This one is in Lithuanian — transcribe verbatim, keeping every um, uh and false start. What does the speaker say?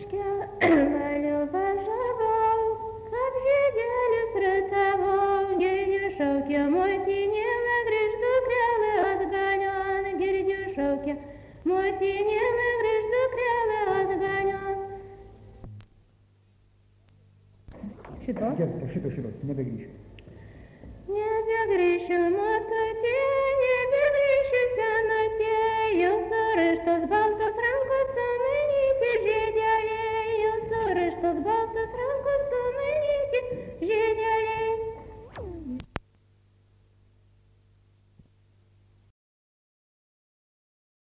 miške lalių važiavau, kaip žiedelis ratavau, girdžiu šaukia motinėlė, grįžk dukrelė atgalion, girdžiu šaukia motinėlė, grįžk dukrelė atgalion. Šito? Šito, šito, nebegrįšiu. Nebegrįšiu, moto